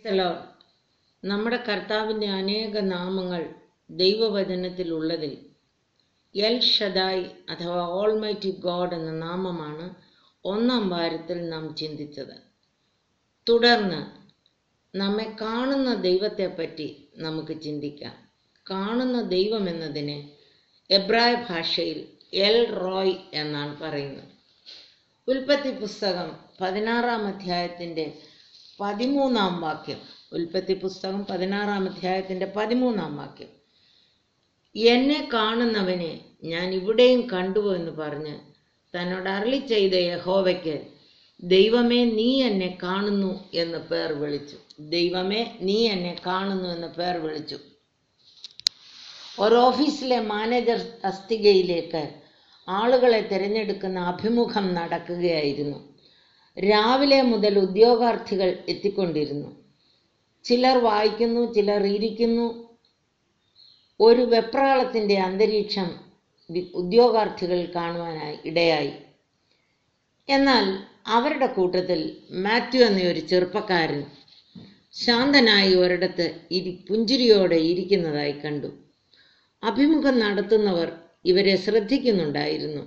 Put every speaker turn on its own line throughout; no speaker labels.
Lord. നമ്മുടെ കർത്താവിൻ്റെ അനേക നാമങ്ങൾ ദൈവവചനത്തിലുള്ളതിൽ എൽ ഷദായ് അഥവാ ഓൾമൈറ്റി ഗോഡ് എന്ന നാമമാണ് ഒന്നാം വാരത്തിൽ നാം ചിന്തിച്ചത്. തുടർന്ന് നമ്മെ കാണുന്ന ദൈവത്തെപ്പറ്റി നമുക്ക് ചിന്തിക്കാം. കാണുന്ന ദൈവം എന്നതിനെ എബ്രായ ഭാഷയിൽ എൽ റോയ് എന്നാണ് പറയുന്നത്. ഉൽപ്പത്തി പുസ്തകം 16-ാം അധ്യായത്തിൻ്റെ 13-ാം വാക്യം. ഉൽപ്പത്തി പുസ്തകം 16-ാം അധ്യായത്തിൻ്റെ 13-ാം വാക്യം. എന്നെ കാണുന്നവനെ ഞാൻ ഇവിടെയും കണ്ടു എന്ന് പറഞ്ഞ് തന്നോട് അരുളി ചെയ്ത യഹോവയ്ക്ക് ദൈവമേ നീ എന്നെ കാണുന്നു എന്ന് പേർ വിളിച്ചു. ദൈവമേ നീ എന്നെ കാണുന്നു എന്ന് പേർ വിളിച്ചു. ഒരു ഓഫീസിലെ മാനേജർ തസ്തികയിലേക്ക് ആളുകളെ തിരഞ്ഞെടുക്കുന്ന അഭിമുഖം നടക്കുകയായിരുന്നു. രാവിലെ മുതൽ ഉദ്യോഗാർത്ഥികൾ എത്തിക്കൊണ്ടിരുന്നു. ചിലർ വായിക്കുന്നു, ചിലർ ഇരിക്കുന്നു. ഒരു വെപ്രാളത്തിൻ്റെ അന്തരീക്ഷം ഉദ്യോഗാർത്ഥികൾ കാണുവാനായി ഇടയായി. എന്നാൽ അവരുടെ കൂട്ടത്തിൽ മാത്യു എന്നൊരു ചെറുപ്പക്കാരൻ ശാന്തനായി ഒരിടത്ത് പുഞ്ചിരിയോടെ ഇരിക്കുന്നതായി കണ്ടു. അഭിമുഖം നടത്തുന്നവർ ഇവരെ ശ്രദ്ധിക്കുന്നുണ്ടായിരുന്നു.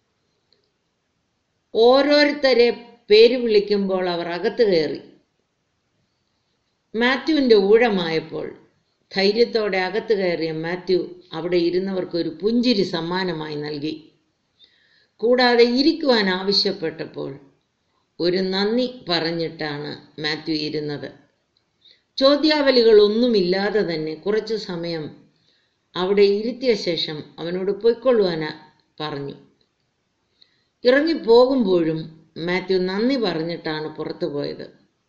ഓരോരുത്തരെ പേര് വിളിക്കുമ്പോൾ അവർ അകത്ത് കയറി. മാത്യുവിൻ്റെ ഊഴമായപ്പോൾ ധൈര്യത്തോടെ അകത്ത് കയറിയ മാത്യു അവിടെ ഇരുന്നവർക്ക് ഒരു പുഞ്ചിരി സമ്മാനമായി നൽകി. കൂടാതെ ഇരിക്കുവാൻ ആവശ്യപ്പെട്ടപ്പോൾ ഒരു നന്ദി പറഞ്ഞിട്ടാണ് മാത്യു ഇരുന്നത്. ചോദ്യാവലികളൊന്നുമില്ലാതെ തന്നെ കുറച്ചു സമയം അവിടെ ഇരുത്തിയ ശേഷം അവനോട് പൊയ്ക്കൊള്ളുവാൻ പറഞ്ഞു. ഇറങ്ങിപ്പോകുമ്പോഴും മാത്യു നന്ദി പറഞ്ഞിട്ടാണ് പുറത്തു പോയത്.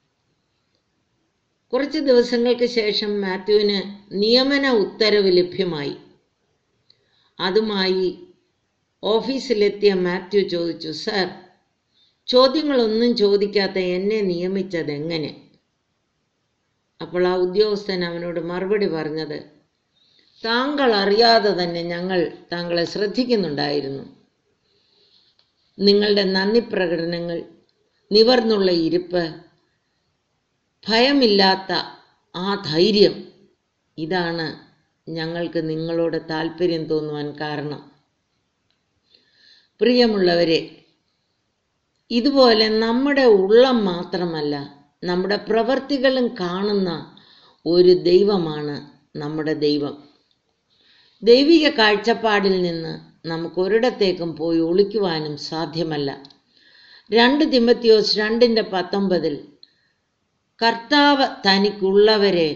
കുറച്ച് ദിവസങ്ങൾക്ക് ശേഷം മാത്യുവിന് നിയമന ഉത്തരവ് ലഭ്യമായി. അതുമായി ഓഫീസിലെത്തിയ മാത്യു ചോദിച്ചു, സർ, ചോദ്യങ്ങളൊന്നും ചോദിക്കാത്ത എന്നെ നിയമിച്ചതെങ്ങനെ? അപ്പോൾ ആ ഉദ്യോഗസ്ഥൻ അവനോട് മറുപടി പറഞ്ഞത്, താങ്കൾ അറിയാതെ തന്നെ ഞങ്ങൾ താങ്കളെ ശ്രദ്ധിക്കുന്നുണ്ടായിരുന്നു. നിങ്ങളുടെ നന്ദി പ്രകടനങ്ങൾ, നിവർന്നുള്ള ഇരിപ്പ്, ഭയമില്ലാത്ത ആ ധൈര്യം, ഇതാണ് ഞങ്ങൾക്ക് നിങ്ങളോട് താല്പര്യം തോന്നുവാൻ കാരണം. പ്രിയമുള്ളവരെ, ഇതുപോലെ നമ്മുടെ ഉള്ളം മാത്രമല്ല നമ്മുടെ പ്രവൃത്തികളും കാണുന്ന ഒരു ദൈവമാണ് നമ്മുടെ ദൈവം. ദൈവിക കാഴ്ചപ്പാടിൽ നിന്ന് നമുക്ക് ഒരിടത്തേക്കും പോയി ഒളിക്കുവാനും സാധ്യമല്ല. 2 തിമോത്തിയോസ് 2:19 കർത്താവ് തനിക്കുള്ളവരെ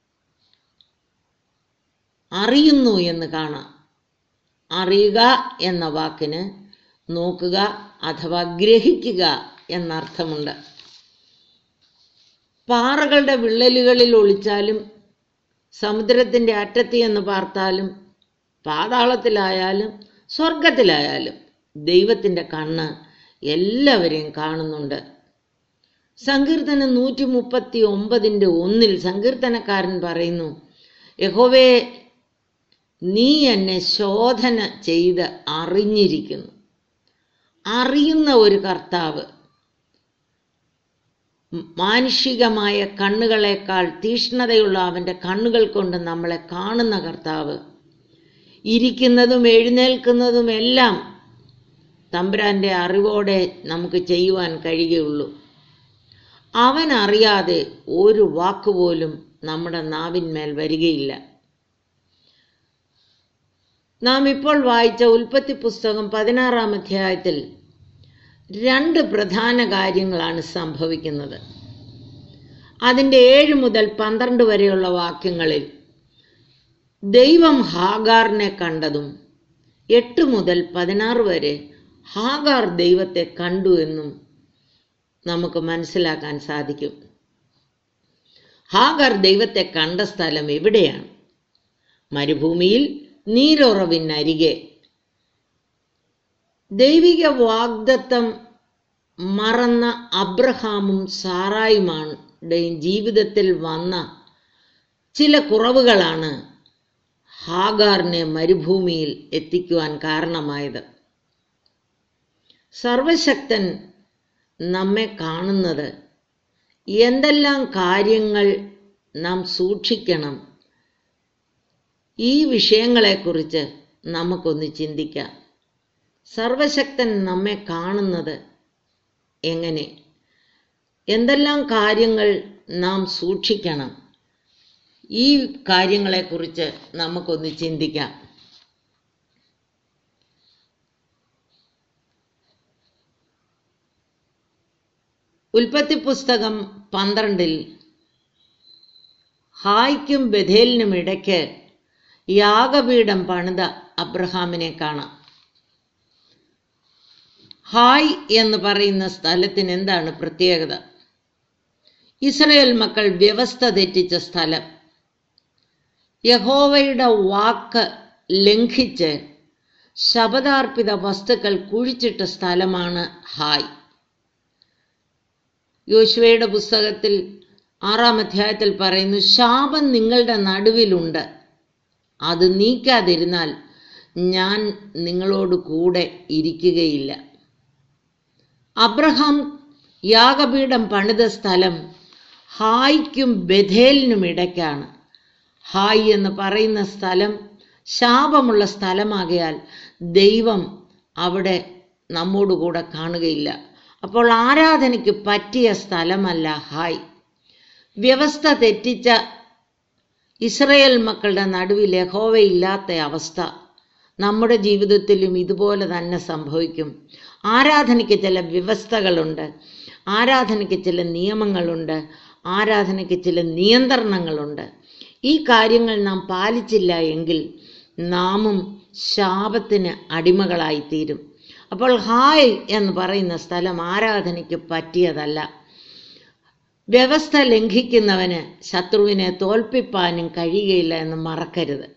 അറിയുന്നു എന്ന് കാണാം. അറിയുക എന്ന വാക്കിന് നോക്കുക അഥവാ ഗ്രഹിക്കുക എന്നർത്ഥമുണ്ട്. പാറകളുടെ വിള്ളലുകളിൽ ഒളിച്ചാലും, സമുദ്രത്തിൻ്റെ അറ്റത്ത് എന്ന് പാർത്താലും, പാതാളത്തിലായാലും സ്വർഗത്തിലായാലും ദൈവത്തിൻ്റെ കണ്ണ് എല്ലാവരെയും കാണുന്നുണ്ട്. സങ്കീർത്തനം 139:1 സങ്കീർത്തനക്കാരൻ പറയുന്നു, യഹോവേ നീ എന്നെ ശോധന ചെയ്ത് അറിഞ്ഞിരിക്കുന്നു. അറിയുന്ന ഒരു കർത്താവ്, മാനുഷികമായ കണ്ണുകളേക്കാൾ തീക്ഷ്ണതയുള്ള അവൻ്റെ കണ്ണുകൾ കൊണ്ട് നമ്മളെ കാണുന്ന കർത്താവ്, ഇരിക്കുന്നതും എഴുന്നേൽക്കുന്നതും എല്ലാം തമ്പുരാൻ്റെ അറിവോടെ നമുക്ക് ചെയ്യുവാൻ കഴിയുകയുള്ളൂ. അവൻ അറിയാതെ ഒരു വാക്കുപോലും നമ്മുടെ നാവിന്മേൽ വരികയില്ല. നാം ഇപ്പോൾ വായിച്ച ഉൽപ്പത്തി പുസ്തകം 16-ാം അധ്യായത്തിൽ 2 പ്രധാന കാര്യങ്ങളാണ് സംഭവിക്കുന്നത്. അതിൻ്റെ 7 മുതൽ 12 വരെയുള്ള വാക്യങ്ങളിൽ ദൈവം ഹാഗാറിനെ കണ്ടതും 8 മുതൽ 16 വരെ ഹാഗാർ ദൈവത്തെ കണ്ടു എന്നും നമുക്ക് മനസ്സിലാക്കാൻ സാധിക്കും. ഹാഗാർ ദൈവത്തെ കണ്ട സ്ഥലം എവിടെയാണ്? മരുഭൂമിയിൽ നീരുറവിനരികെ. ദൈവിക വാഗ്ദത്തം മറന്ന അബ്രഹാമും സാറായുമാരുടെയും ജീവിതത്തിൽ വന്ന ചില കുറവുകളാണ് ഹാഗാറിനെ മരുഭൂമിയിൽ എത്തിക്കുവാൻ കാരണമായത്. സർവശക്തൻ നമ്മെ കാണുന്നത് എന്തെല്ലാം കാര്യങ്ങൾ നാം സൂക്ഷിക്കണം, ഈ വിഷയങ്ങളെക്കുറിച്ച് നമുക്കൊന്ന് ചിന്തിക്കാം. സർവശക്തൻ നമ്മെ കാണുന്നത് എങ്ങനെ? എന്തെല്ലാം കാര്യങ്ങൾ നാം സൂക്ഷിക്കണം, ഈ കാര്യങ്ങളെക്കുറിച്ച് നമുക്കൊന്ന് ചിന്തിക്കാം. ഉൽപ്പത്തി പുസ്തകം 12 ഹായ്ക്കും ബഥേലിനും ഇടയ്ക്ക് യാഗപീഠം പണിത അബ്രഹാമിനെ കാണാം. ഹായ് എന്ന് പറയുന്ന സ്ഥലത്തിന് എന്താണ് പ്രത്യേകത? ഇസ്രായേൽ മക്കൾ വ്യവസ്ഥ തെറ്റിച്ച സ്ഥലം. യഹോവയുടെ വാക്ക് ലംഘിച്ച് ശപഥാർപ്പിത വസ്തുക്കൾ കുഴിച്ചിട്ട സ്ഥലമാണ് ഹായ്. യോശുവയുടെ പുസ്തകത്തിൽ 6-ാം അധ്യായത്തിൽ പറയുന്നു, ശാപം നിങ്ങളുടെ നടുവിലുണ്ട്, അത് നീക്കാതിരുന്നാൽ ഞാൻ നിങ്ങളോട് കൂടെ ഇരിക്കുകയില്ല. അബ്രഹാം യാഗപീഠം പണിത സ്ഥലം ഹായ്ക്കും ബഥേലിനും ഇടയ്ക്കാണ്. ഹായ് എന്ന് പറയുന്ന സ്ഥലം ശാപമുള്ള സ്ഥലമാകയാൽ ദൈവം അവിടെ നമ്മോടുകൂടെ കാണുകയില്ല. അപ്പോൾ ആരാധനയ്ക്ക് പറ്റിയ സ്ഥലമല്ല ഹായ്. വ്യവസ്ഥ തെറ്റിച്ച ഇസ്രായേൽ മക്കളുടെ നടുവിൽ യഹോവയില്ലാത്ത അവസ്ഥ നമ്മുടെ ജീവിതത്തിലും ഇതുപോലെ തന്നെ സംഭവിക്കും. ആരാധനയ്ക്ക് ചില വ്യവസ്ഥകളുണ്ട്, ആരാധനയ്ക്ക് ചില നിയമങ്ങളുണ്ട്, ആരാധനയ്ക്ക് ചില നിയന്ത്രണങ്ങളുണ്ട്. ഈ കാര്യങ്ങൾ നാം പാലിച്ചില്ല എങ്കിൽ നാമും ശാപത്തിന് അടിമകളായിത്തീരും. അപ്പോൾ ഹായ് എന്ന് പറയുന്ന സ്ഥലം ആരാധനയ്ക്ക് പറ്റിയതല്ല. വ്യവസ്ഥ ലംഘിക്കുന്നവന് ശത്രുവിനെ തോൽപ്പിപ്പാനും കഴിയുകയില്ല എന്ന് മറക്കരുത്.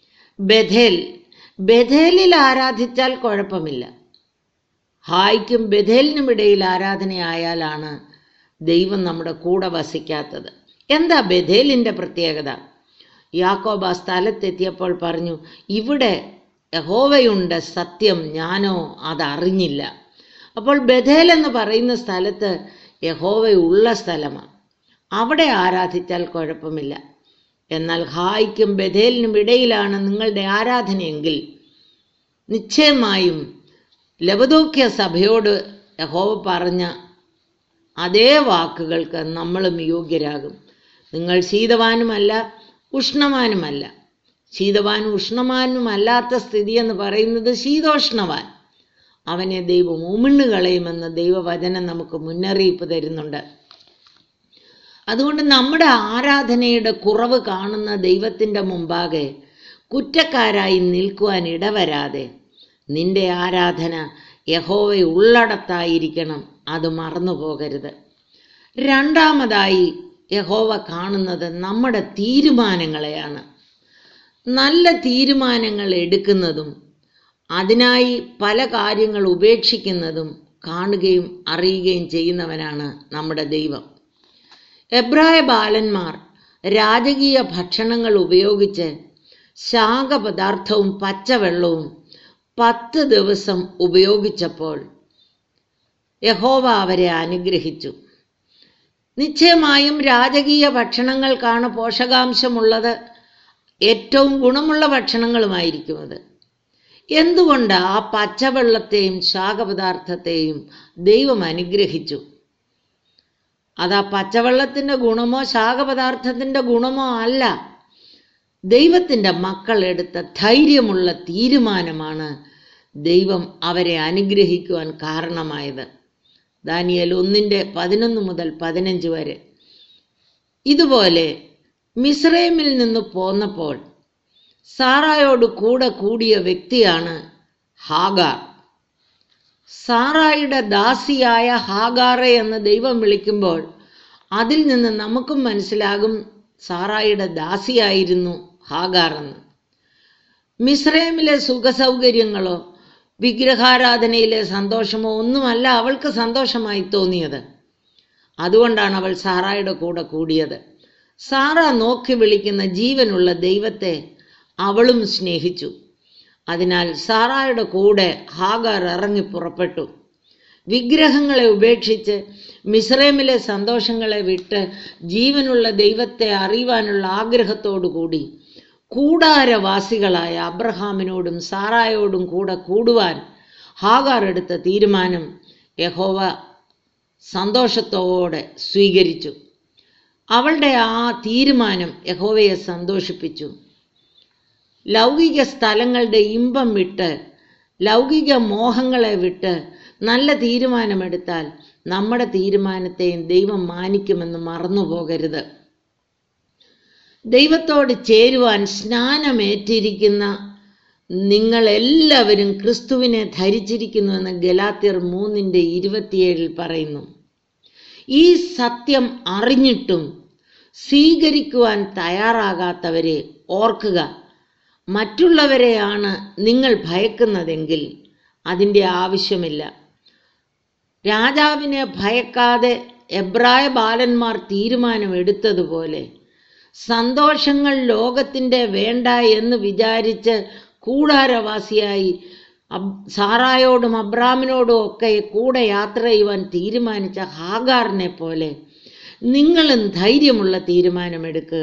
ബഥേലിൽ ആരാധിച്ചാൽ കുഴപ്പമില്ല. ഹായ്ക്കും ബഥേലിനും ഇടയിൽ ആരാധനയായാലാണ് ദൈവം നമ്മുടെ കൂടെ വസിക്കാത്തത്. എന്താ ബഥേലിൻ്റെ പ്രത്യേകത? യാക്കോബ് ആ സ്ഥലത്തെത്തിയപ്പോൾ പറഞ്ഞു, ഇവിടെ യഹോവയുണ്ട്, സത്യം, ഞാനോ അതറിഞ്ഞില്ല. അപ്പോൾ ബഥേൽ എന്ന് പറയുന്ന സ്ഥലത്ത് യഹോവയുള്ള സ്ഥലമാണ്, അവിടെ ആരാധിച്ചാൽ കുഴപ്പമില്ല. എന്നാൽ ഹായ്ക്കും ബഥേലിനും ഇടയിലാണ് നിങ്ങളുടെ ആരാധനയെങ്കിൽ നിശ്ചയമായും ലവദോക്യ സഭയോട് യഹോവ പറഞ്ഞ അതേ വാക്കുകൾക്ക് നമ്മളും യോഗ്യരാകും. നിങ്ങൾ ശീതവാനുമല്ല ഉഷ്ണവാനുമല്ല. ശീതവാനും ഉഷ്ണവാനുമല്ലാത്ത സ്ഥിതി എന്ന് പറയുന്നത് ശീതോഷ്ണവാൻ. അവനെ ദൈവം ഉമിണ്ണുകളയുമെന്ന് ദൈവവചനം നമുക്ക് മുന്നറിയിപ്പ് തരുന്നുണ്ട്. അതുകൊണ്ട് നമ്മുടെ ആരാധനയുടെ കുറവ് കാണുന്ന ദൈവത്തിൻ്റെ മുമ്പാകെ കുറ്റക്കാരായി നിൽക്കുവാൻ ഇടവരാതെ നിന്റെ ആരാധന യഹോവ ഉള്ളടത്തായിരിക്കണം, അത് മറന്നു പോകരുത്. രണ്ടാമതായി യഹോവ കാണുന്നത് നമ്മുടെ തീരുമാനങ്ങളെയാണ്. നല്ല തീരുമാനങ്ങൾ എടുക്കുന്നതും അതിനായി പല കാര്യങ്ങൾ ഉപേക്ഷിക്കുന്നതും കാണുകയും അറിയുകയും ചെയ്യുന്നവനാണ് നമ്മുടെ ദൈവം. എബ്രായ ബാലന്മാർ രാജകീയ ഭക്ഷണങ്ങൾ ഉപയോഗിച്ച് ശാഖപദാർത്ഥവും പച്ചവെള്ളവും 10 ദിവസം ഉപയോഗിച്ചപ്പോൾ യഹോവ അവരെ അനുഗ്രഹിച്ചു. നിശ്ചയമായും രാജകീയ ഭക്ഷണങ്ങൾക്കാണ് പോഷകാംശമുള്ളത്, ഏറ്റവും ഗുണമുള്ള ഭക്ഷണങ്ങളുമായിരിക്കും അത്. എന്തുകൊണ്ട് ആ പച്ചവെള്ളത്തെയും ശാഖപദാർത്ഥത്തെയും ദൈവം അനുഗ്രഹിച്ചു? അതാ പച്ചവെള്ളത്തിൻ്റെ ഗുണമോ ശാഖപദാർത്ഥത്തിൻ്റെ ഗുണമോ അല്ല, ദൈവത്തിൻ്റെ മക്കൾ എടുത്ത ധൈര്യമുള്ള തീരുമാനമാണ് ദൈവം അവരെ അനുഗ്രഹിക്കുവാൻ കാരണമായത്. ദാനിയേൽ 1:11 മുതൽ 15 വരെ. ഇതുപോലെ മിസ്രൈമിൽ നിന്ന് പോന്നപ്പോൾ സാറായോട് കൂടെ കൂടിയ വ്യക്തിയാണ് ഹാഗാർ. സാറായുടെ ദാസിയായ ഹാഗാറെ എന്ന് ദൈവം വിളിക്കുമ്പോൾ അതിൽ നിന്ന് നമുക്കും മനസ്സിലാകും സാറായുടെ ദാസിയായിരുന്നു ഹാഗാർ എന്ന്. മിസ്രൈമിലെ സുഖസൗകര്യങ്ങളോ വിഗ്രഹാരാധനയിലെ സന്തോഷമോ ഒന്നുമല്ല അവൾക്ക് സന്തോഷമായി തോന്നിയത്. അതുകൊണ്ടാണ് അവൾ സാറായുടെ കൂടെ കൂടിയത്. സാറ നോക്കി വിളിക്കുന്ന ജീവനുള്ള ദൈവത്തെ അവളും സ്നേഹിച്ചു. അതിനാൽ സാറായുടെ കൂടെ ഹാഗാർ ഇറങ്ങി പുറപ്പെട്ടു. വിഗ്രഹങ്ങളെ ഉപേക്ഷിച്ച് മിസ്രൈമിലെ സന്തോഷങ്ങളെ വിട്ട് ജീവനുള്ള ദൈവത്തെ അറിയുവാനുള്ള ആഗ്രഹത്തോടുകൂടി കൂടാരവാസികളായ അബ്രഹാമിനോടും സാറായോടും കൂടെ കൂടുവാൻ ഹാഗാർ എടുത്ത തീരുമാനം യഹോവ സന്തോഷത്തോടെ സ്വീകരിച്ചു. അവളുടെ ആ തീരുമാനം യഹോവയെ സന്തോഷിപ്പിച്ചു. ലൗകിക സ്ഥലങ്ങളുടെ ഇമ്പം വിട്ട്, ലൗകിക മോഹങ്ങളെ വിട്ട് നല്ല തീരുമാനമെടുത്താൽ നമ്മുടെ തീരുമാനത്തെയും ദൈവം മാനിക്കുമെന്ന് മറന്നുപോകരുത്. ദൈവത്തോട് ചേരുവാൻ സ്നാനമേറ്റിരിക്കുന്ന നിങ്ങളെല്ലാവരും ക്രിസ്തുവിനെ ധരിച്ചിരിക്കുന്നുവെന്ന് ഗലാത്യർ 3:27 പറയുന്നു. ഈ സത്യം അറിഞ്ഞിട്ടും സ്വീകരിക്കുവാൻ തയ്യാറാകാത്തവരെ ഓർക്കുക. മറ്റുള്ളവരെയാണ് നിങ്ങൾ ഭയക്കുന്നതെങ്കിൽ അതിൻ്റെ ആവശ്യമില്ല. രാജാവിനെ ഭയക്കാതെ എബ്രായ ബാലന്മാർ തീരുമാനമെടുത്തതുപോലെ സന്തോഷങ്ങൾ ലോകത്തിൻ്റെ വേണ്ട എന്ന് വിചാരിച്ച് കൂടാരവാസിയായി സാറായോടും അബ്രാമിനോടും ഒക്കെ കൂടെ യാത്ര ചെയ്യുവാൻ തീരുമാനിച്ച ഹാഗാറിനെ പോലെ നിങ്ങളും ധൈര്യമുള്ള തീരുമാനമെടുക്കുക.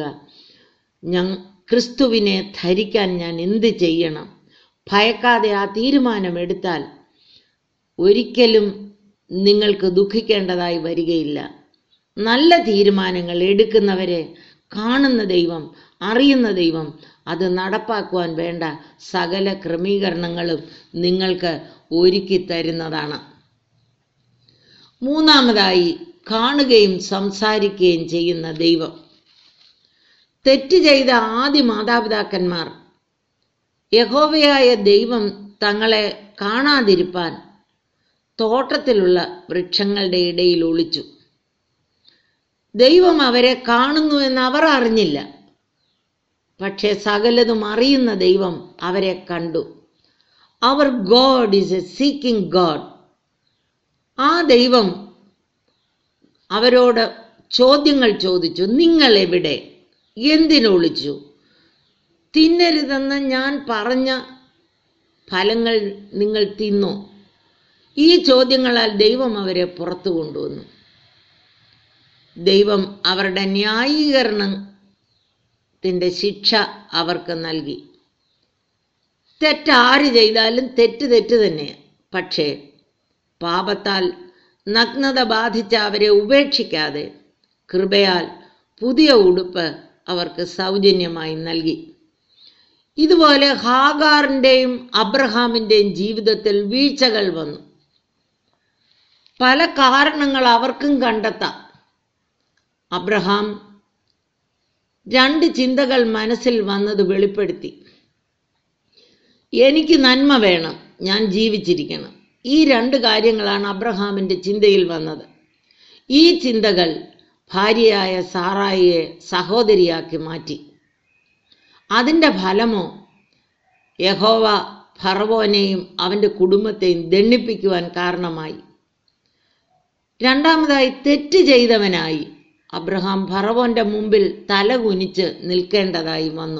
ക്രിസ്തുവിനെ ധരിക്കാൻ ഞാൻ എന്ത് ചെയ്യണം? ഭയക്കാതെ ആ തീരുമാനമെടുത്താൽ ഒരിക്കലും നിങ്ങൾക്ക് ദുഃഖിക്കേണ്ടതായി വരികയില്ല. നല്ല തീരുമാനങ്ങൾ എടുക്കുന്നവരെ കാണുന്ന ദൈവം, അറിയുന്ന ദൈവം അത് നടപ്പാക്കുവാൻ വേണ്ട സകല ക്രമീകരണങ്ങളും നിങ്ങൾക്ക് ഒരുക്കി തരുന്നതാണ്. മൂന്നാമതായി, കാണുകയും സംസാരിക്കുകയും ചെയ്യുന്ന ദൈവം. തെറ്റ് ചെയ്ത ആദ്യ മാതാപിതാക്കന്മാർ യഹോവയായ ദൈവം തങ്ങളെ കാണാതിരിപ്പാൻ തോട്ടത്തിലുള്ള വൃക്ഷങ്ങളുടെ ഇടയിൽ ഒളിച്ചു. ദൈവം അവരെ കാണുന്നു എന്ന് അവർ അറിഞ്ഞില്ല. പക്ഷേ സകലതും അറിയുന്ന ദൈവം അവരെ കണ്ടു. അവർ God is a seeking God. ആ ദൈവം അവരോട് ചോദ്യങ്ങൾ ചോദിച്ചു. നിങ്ങൾ എവിടെ? എന്തിനൊളിച്ചു? തിന്നരുതെന്ന് ഞാൻ പറഞ്ഞ ഫലങ്ങൾ നിങ്ങൾ തിന്നോ? ഈ ചോദ്യങ്ങളാൽ ദൈവം അവരെ പുറത്തു കൊണ്ടുവന്നു. ദൈവം അവരുടെ ന്യായീകരണത്തിൻ്റെ ശിക്ഷ അവർക്ക് നൽകി. തെറ്റാര് ചെയ്താലും തെറ്റ് തന്നെയാണ്. പക്ഷേ പാപത്താൽ നഗ്നത ബാധിച്ച അവരെ ഉപേക്ഷിക്കാതെ കൃപയാൽ പുതിയ ഉടുപ്പ് അവർക്ക് സൗജന്യമായി നൽകി. ഇതുപോലെ ഹാഗാറിൻ്റെയും അബ്രഹാമിൻ്റെയും ജീവിതത്തിൽ വീഴ്ചകൾ വന്നു. പല കാരണങ്ങൾ അവർക്കും കണ്ടെത്താം. അബ്രഹാം 2 ചിന്തകൾ മനസ്സിൽ വന്നത് വെളിപ്പെടുത്തി. എനിക്ക് നന്മ വേണം, ഞാൻ ജീവിച്ചിരിക്കണം. ഈ 2 കാര്യങ്ങളാണ് അബ്രഹാമിൻ്റെ ചിന്തയിൽ വന്നത്. ഈ ചിന്തകൾ ഭാര്യയായ സാറായിയെ സഹോദരിയാക്കി മാറ്റി. അതിൻ്റെ ഫലമോ യഹോവ ഫറവോനെയും അവൻ്റെ കുടുംബത്തെയും ദണ്ഡിപ്പിക്കുവാൻ കാരണമായി. രണ്ടാമതായി, തെറ്റ് ചെയ്തവനായി അബ്രഹാം ഫറവോന്റെ മുമ്പിൽ തല കുനിച്ച് നിൽക്കേണ്ടതായി വന്നു.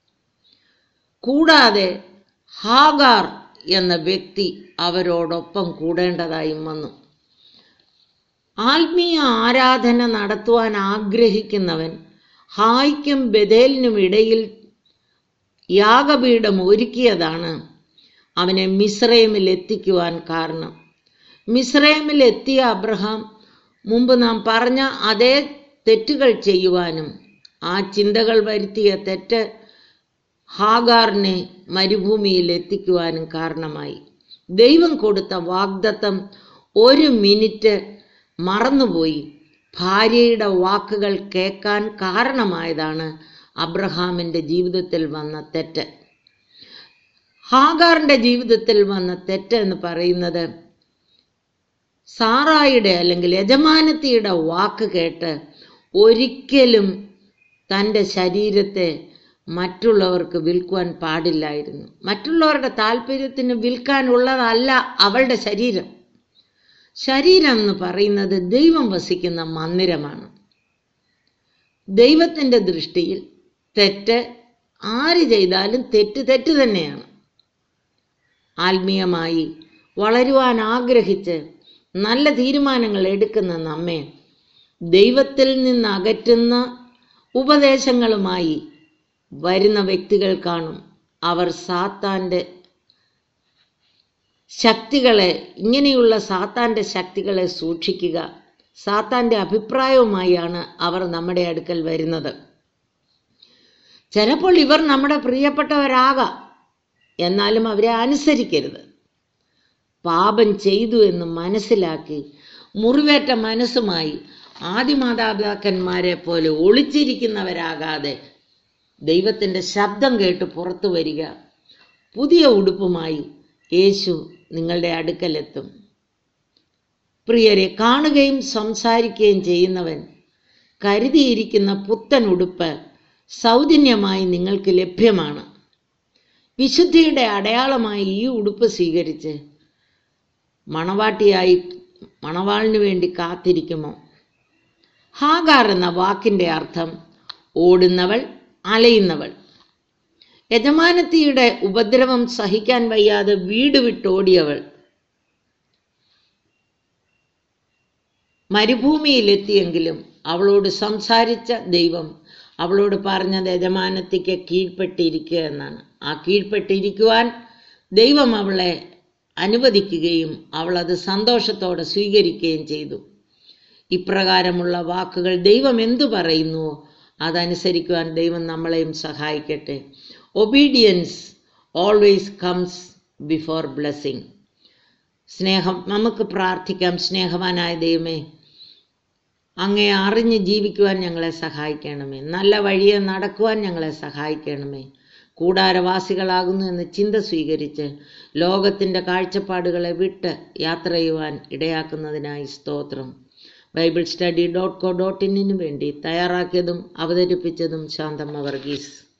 കൂടാതെ ഹാഗാർ എന്ന വ്യക്തി അവരോടൊപ്പം കൂടേണ്ടതായും വന്നു. ആത്മീയ ആരാധന നടത്തുവാൻ ആഗ്രഹിക്കുന്നവൻ ഹായ്ക്കും ബഥേലിനും ഇടയിൽ യാഗപീഠം ഒരുക്കിയതാണ് അവനെ മിസ്രൈമിൽ എത്തിക്കുവാൻ കാരണം. മിസ്രൈമിൽ എത്തിയ അബ്രഹാം മുമ്പ് നാം പറഞ്ഞ അതേ തെറ്റുകൾ ചെയ്യുവാനും ആ ചിന്തകൾ വരുത്തിയ തെറ്റ് ഹാഗാറിനെ മരുഭൂമിയിൽ എത്തിക്കുവാനും കാരണമായി. ദൈവം കൊടുത്ത വാഗ്ദത്തം 1 മിനിറ്റ് മറന്നുപോയി ഭാര്യയുടെ വാക്കുകൾ കേൾക്കാൻ കാരണമായതാണ് അബ്രഹാമിൻ്റെ ജീവിതത്തിൽ വന്ന തെറ്റ്. ഹാഗാറിൻ്റെ ജീവിതത്തിൽ വന്ന തെറ്റ് എന്ന് പറയുന്നത് സാറായിയുടെ അല്ലെങ്കിൽ യജമാനത്തിയുടെ വാക്ക് കേട്ട് ഒരിക്കലും തൻ്റെ ശരീരത്തെ മറ്റുള്ളവർക്ക് വിൽക്കുവാൻ പാടില്ലായിരുന്നു. മറ്റുള്ളവരുടെ താല്പര്യത്തിന് വിൽക്കാനുള്ളതല്ല അവളുടെ ശരീരം. ശരീരം എന്ന് പറയുന്നത് ദൈവം വസിക്കുന്ന മന്ദിരമാണ്. ദൈവത്തിൻ്റെ ദൃഷ്ടിയിൽ തെറ്റ് ആര് ചെയ്താലും തെറ്റ് തന്നെയാണ്. ആത്മീയമായി വളരുവാൻ ആഗ്രഹിച്ച് നല്ല തീരുമാനങ്ങൾ എടുക്കുന്ന നമ്മെ ദൈവത്തിൽ നിന്ന് അകറ്റുന്ന ഉപദേശങ്ങളുമായി വരുന്ന വ്യക്തികൾ കാണും. അവർ സാത്താൻ്റെ ശക്തികളെ, ഇങ്ങനെയുള്ള സാത്താൻ്റെ ശക്തികളെ സൂക്ഷിക്കുക. സാത്താൻ്റെ അഭിപ്രായവുമായാണ് അവർ നമ്മുടെ അടുക്കൽ വരുന്നത്. ചിലപ്പോൾ ഇവർ നമ്മുടെ പ്രിയപ്പെട്ടവരാകാം, എന്നാലും അവരെ അനുസരിക്കരുത്. പാപം ചെയ്തു എന്ന് മനസ്സിലാക്കി മുറിവേറ്റ മനസ്സുമായി ആദിമാതാപിതാക്കന്മാരെ പോലെ ഒളിച്ചിരിക്കുന്നവരാകാതെ ദൈവത്തിൻ്റെ ശബ്ദം കേട്ട് പുറത്തു വരിക. പുതിയ ഉടുപ്പുമായി യേശു നിങ്ങളുടെ അടുക്കലെത്തും. പ്രിയരെ, കാണുകയും സംസാരിക്കുകയും ചെയ്യുന്നവൻ കരുതിയിരിക്കുന്ന പുത്തൻ ഉടുപ്പ് സൗജന്യമായി നിങ്ങൾക്ക് ലഭ്യമാണ്. വിശുദ്ധിയുടെ അടയാളമായി ഈ ഉടുപ്പ് സ്വീകരിച്ച് മണവാട്ടിയായി മണവാളിനു വേണ്ടി കാത്തിരിക്കുമോ? ഹാഗാർ എന്ന വാക്കിൻ്റെ അർത്ഥം ഓടുന്നവൾ, അലയുന്നവൾ. യജമാനത്തിയുടെ ഉപദ്രവം സഹിക്കാൻ വയ്യാതെ വീട് വിട്ടോടിയവൾ. മരുഭൂമിയിലെത്തിയെങ്കിലും അവളോട് സംസാരിച്ച ദൈവം അവളോട് പറഞ്ഞത് യജമാനത്തിക്ക് കീഴ്പ്പെട്ടിരിക്കുക എന്നാണ്. ആ കീഴ്പ്പെട്ടിരിക്കുവാൻ ദൈവം അവളെ അനുവദിക്കുകയും അവൾ അത് സന്തോഷത്തോടെ സ്വീകരിക്കുകയും ചെയ്തു. ഇപ്രകാരമുള്ള വാക്കുകൾ ദൈവം എന്തു പറയുന്നുവോ അതനുസരിക്കുവാൻ ദൈവം നമ്മളെയും സഹായിക്കട്ടെ. Obedience always comes before blessing. സ്നേഹം, നമുക്ക് പ്രാർത്ഥിക്കാം. സ്നേഹവാനായ ദൈവമേ, അങ്ങേ അറിഞ്ഞ് ജീവിക്കുവാൻ ഞങ്ങളെ സഹായിക്കണമേ. നല്ല വഴിയെ നടക്കുവാൻ ഞങ്ങളെ സഹായിക്കണമേ. കൂടാരവാസികളാകുന്നു എന്ന ചിന്ത സ്വീകരിച്ച് ലോകത്തിൻ്റെ കാഴ്ചപ്പാടുകളെ വിട്ട് യാത്ര ചെയ്യുവാൻ ഇടയാക്കുന്നതിനായി സ്തോത്രം. BibleStudy.co.in വേണ്ടി തയ്യാറാക്കിയതും അവതരിപ്പിച്ചതും ശാന്തമ്മ വർഗീസ്.